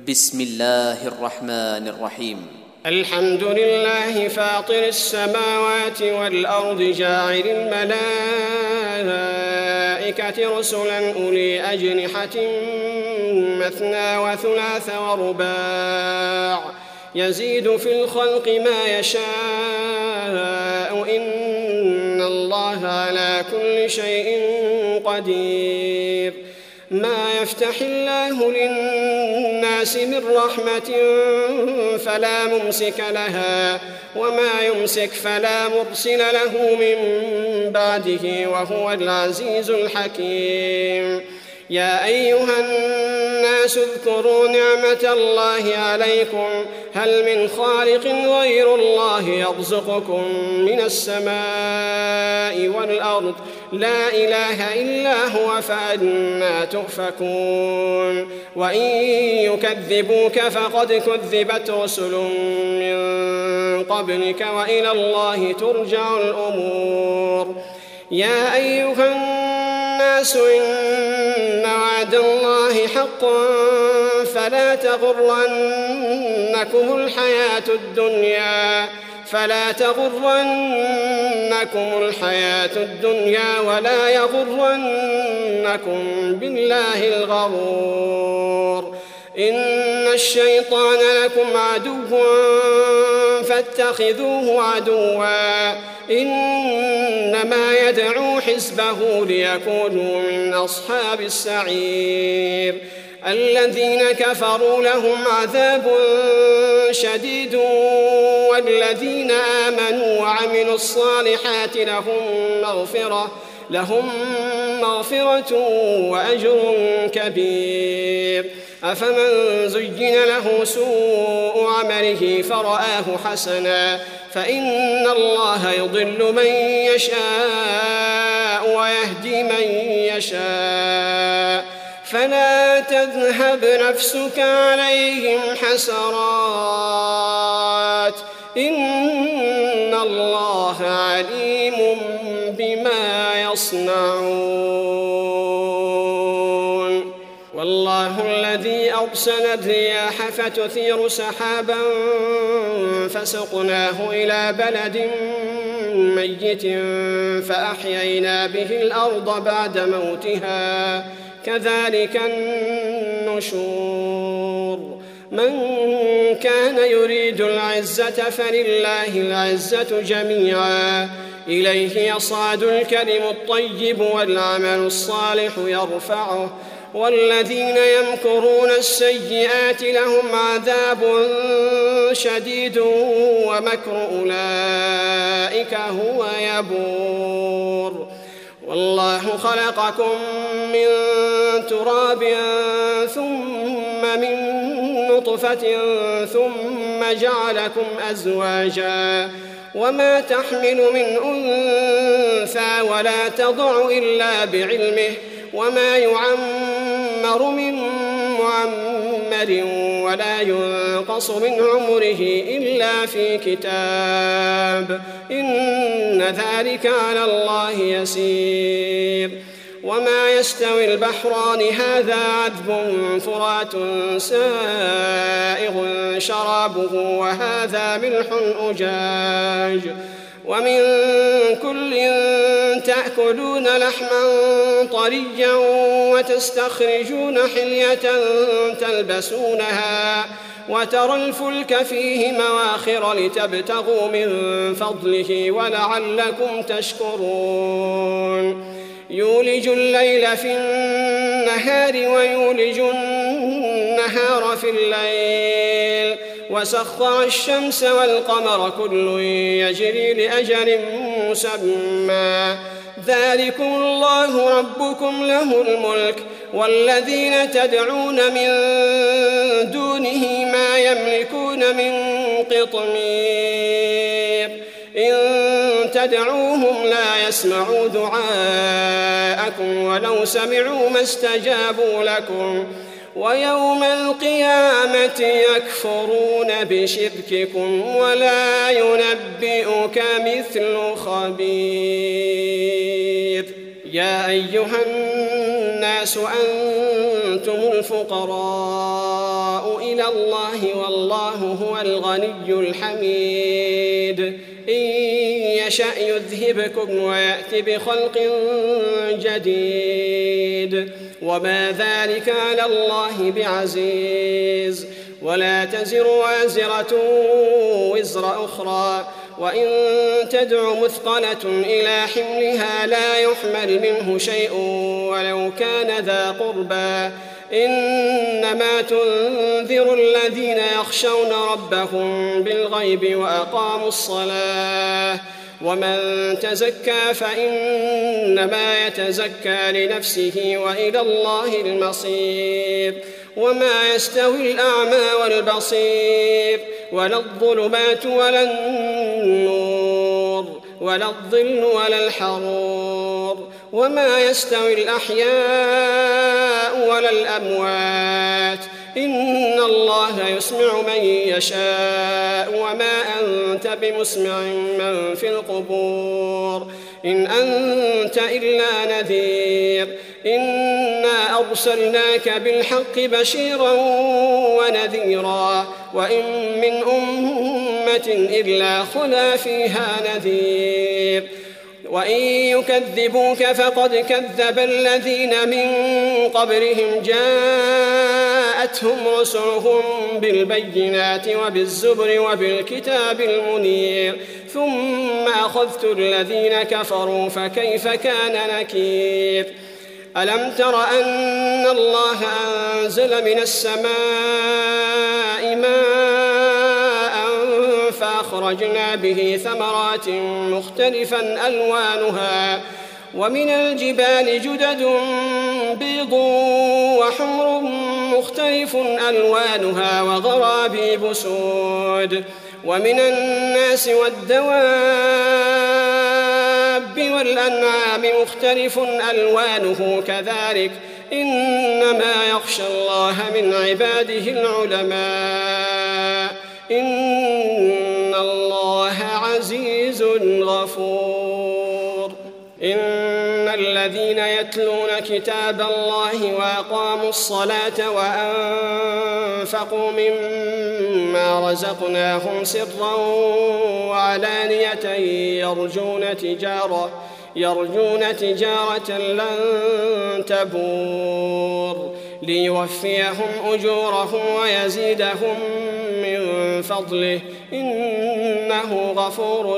بسم الله الرحمن الرحيم. الحمد لله فاطر السماوات والأرض جاعل الملائكة رسلا أولي أجنحة مثنى وثلاث ورباع يزيد في الخلق ما يشاء إن الله على كل شيء قدير. ما يفتح الله للناس من رحمة فلا ممسك لها وما يمسك فلا مرسل له من بعده وهو العزيز الحكيم. يا أيها الناس اذكروا نعمة الله عليكم هل من خالق غير الله يرزقكم من السماء والأرض لا إله إلا هو فأنى تؤفكون. وإن يكذبوك فقد كذبت رسل من قبلك وإلى الله ترجع الأمور. يا أيها الناس إن وعد الله حق فلا تغرنكم الحياة الدنيا ولا يغرنكم بالله الغرور. إن الشيطان لكم عدو فاتخذوه عدوا إنما يدعو حزبه ليكونوا من أصحاب السعير. الذين كفروا لهم عذاب شديد والذين آمنوا وعملوا الصالحات لهم مغفرة وأجر كبير. أفمن زين له سوء عمله فرآه حسنا فإن الله يضل من يشاء ويهدي من يشاء فلا تذهب نفسك عليهم حسرات إن الله عليم بما يصنعون. والله الذي أرسل الرياح فتثير سحابا فسقناه إلى بلد ميت فأحيينا به الأرض بعد موتها كذلك النشور. من كان يريد العزة فلله العزة جميعا إليه يصعد الكلم الطيب والعمل الصالح يرفعه والذين يمكرون السيئات لهم عذاب شديد ومكر أولئك هو يبور. والله خلقكم من تراب ثم من نطفة ثم جعلكم أزواجا وما تحمل من أنثى ولا تضع إلا بعلمه وما يعمر من معمر ولا ينقص من عمره إلا في كتاب إن ذلك على الله يسير. وما يستوي البحران هذا عذب فرات سائغ شرابه وهذا ملح أجاج ومن كل تأكلون لحما طريا وتستخرجون حلية تلبسونها وترى الفلك فيه مواخر لتبتغوا من فضله ولعلكم تشكرون. يولج الليل في النهار ويولج النهار في الليل وسخر الشمس والقمر كل يجري لأجل مسمى ذلكم الله ربكم له الملك والذين تدعون من دونه ما يملكون من قطمير إن تدعوهم لا يسمعوا دعاءكم ولو سمعوا ما استجابوا لكم ويوم القيامة يكفرون بشرككم ولا ينبئك مثل خبير. يا أيها الناس أنتم الفقراء إلى الله والله هو الغني الحميد إن يشأ يذهبكم ويأت بخلق جديد وما ذلك على الله بعزيز ولا تزر وازرة وزر أخرى وإن تدع مثقلة إلى حملها لا يحمل منه شيء ولو كان ذا قربى إنما تنذر الذين يخشون ربهم بالغيب وأقاموا الصلاة ومن تزكى فإنما يتزكى لنفسه وإلى الله المصير وما يستوي الأعمى والبصير ولا الظلمات ولا النور ولا الظل ولا الحرور وما يستوي الأحياء ولا الأموات إن الله يسمع من يشاء وما أنت بمسمع من في القبور إن أنت إلا نذير إنا أرسلناك بالحق بشيرا ونذيرا وإن من أمة إلا خلا فيها نذير وإن يكذبوك فقد كذب الذين من قبلهم جاءتهم رسلهم بالبينات وبالزبر وبالكتاب المنير ثم أخذت الذين كفروا فكيف كان نكير ألم تر أن الله أنزل من السماء ماء فأخرجنا به ثمرات مختلفا ألوانها ومن الجبال جدد بيض وحمر مختلف ألوانها وغرابيب سود ومن الناس والدواب والأنعام مختلف ألوانه كذلك إنما يخشى الله من عباده العلماء إن الله عزيز غفور إن الذين يتلون كتاب الله وأقاموا الصلاة وأنفقوا مما رزقناهم سرا وعلانية يرجون تجارة لن تبور ليوفيهم أجورهم ويزيدهم من فضله إنه غفور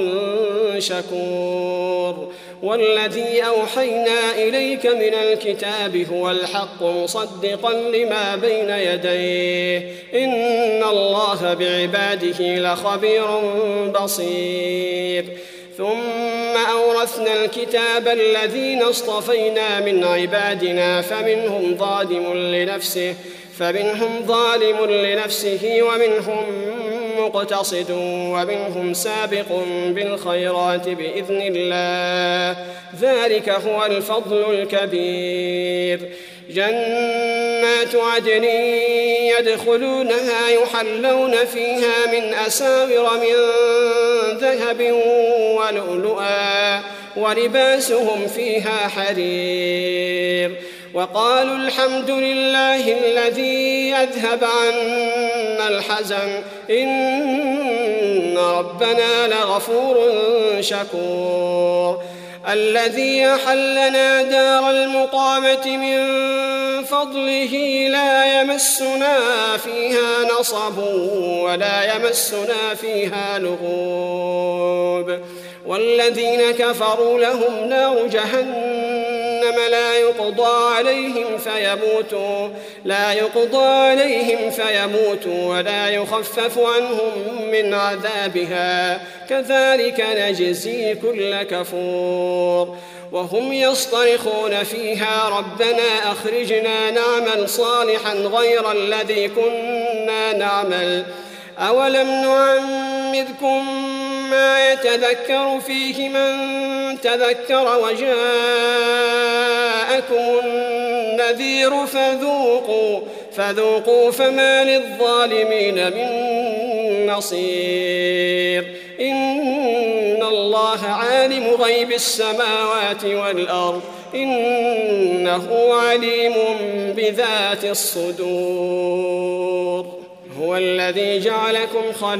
شكور والذي أوحينا إليك من الكتاب هو الحق مصدقا لما بين يديه إن الله بعباده لخبير بصير ثم أورثنا الكتاب الذين اصطفينا من عبادنا فمنهم ظالم لنفسه ومنهم مقتصد ومنهم سابق بالخيرات بإذن الله ذلك هو الفضل الكبير جنات عدن يدخلونها يحلون فيها من أساور من ذهب ولؤلؤا ولباسهم فيها حرير وقالوا الحمد لله الذي أذهب عنا الحزن إن ربنا لغفور شكور الذي أحلنا دار المقامة من فضله لا يمسنا فيها نصب ولا يمسنا فيها لغوب والذين كفروا لهم نار جهنم لا يقضى عليهم فيموتوا ولا يخفف عنهم من عذابها كذلك نجزي كل كفور وهم يصطرخون فيها ربنا أخرجنا نعمل صالحا غير الذي كنا نعمل أولم نعمركم ما يتذكر فيه من تذكر وجاءكم النذير فذوقوا فما للظالمين من نصير إن الله عالم غيب السماوات والأرض إنه عليم بذات الصدور هو الذي جعلكم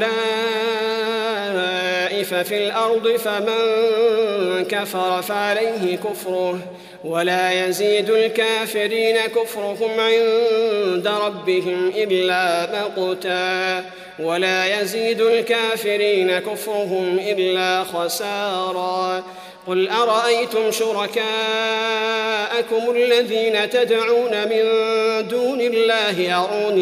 خلائف في الأرض فمن كفر فعليه كفره ولا يزيد الكافرين كفرهم عند ربهم إلا مقتا ولا يزيد الكافرين كفرهم إلا خسارا قل أرأيتم شركاءكم الذين تدعون من دون الله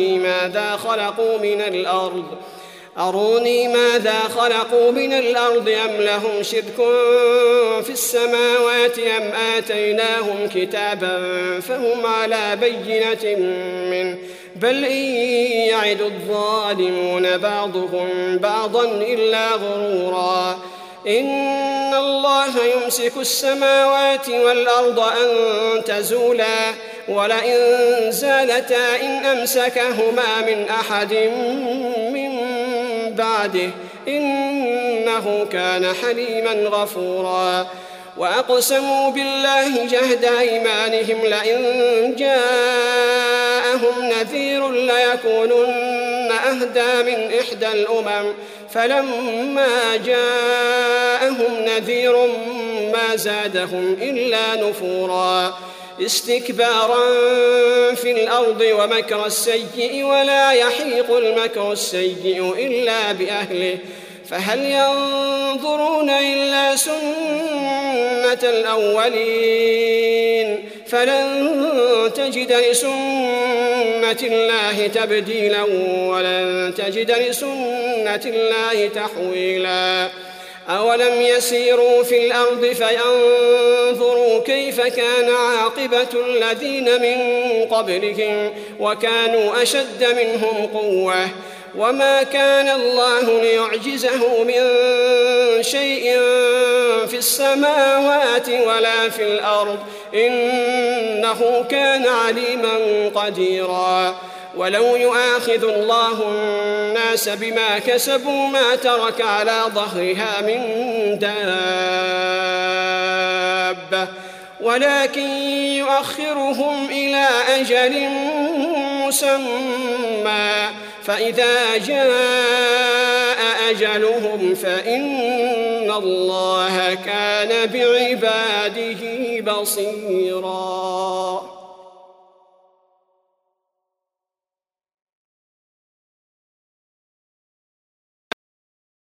أروني ماذا خلقوا من الأرض أم لهم شرك في السماوات أم آتيناهم كتابا فهم على بينة منه بل إن يعد الظالمون بعضهم بعضا إلا غرورا إن الله يمسك السماوات والأرض أن تزولا ولئن زالتا إن أمسكهما من أحد من بعده إنه كان حليما غفورا وأقسموا بالله جهد أيمانهم لئن جاءهم نذير ليكونن أهدى من إحدى الأمم فلما جاءهم نذير ما زادهم إلا نفورا استكبارا في الأرض ومكر السيء ولا يحيق المكر السيء إلا بأهله فهل ينظرون إلا سنة الأولين فلن تجد لسنة الله تبديلا ولن تجد لسنة الله تحويلا أولم يسيروا في الأرض فينظروا كيف كان عاقبة الذين من قبلهم وكانوا أشد منهم قوة وما كان الله ليعجزه من شيء في السماوات ولا في الأرض إنه كان عليما قديرا ولو يؤاخذ الله الناس بما كسبوا ما ترك على ظهرها من دابة ولكن يؤخرهم إلى أجل مسمى فإذا جاء أجلهم فإن الله كان بعباده بصيراً.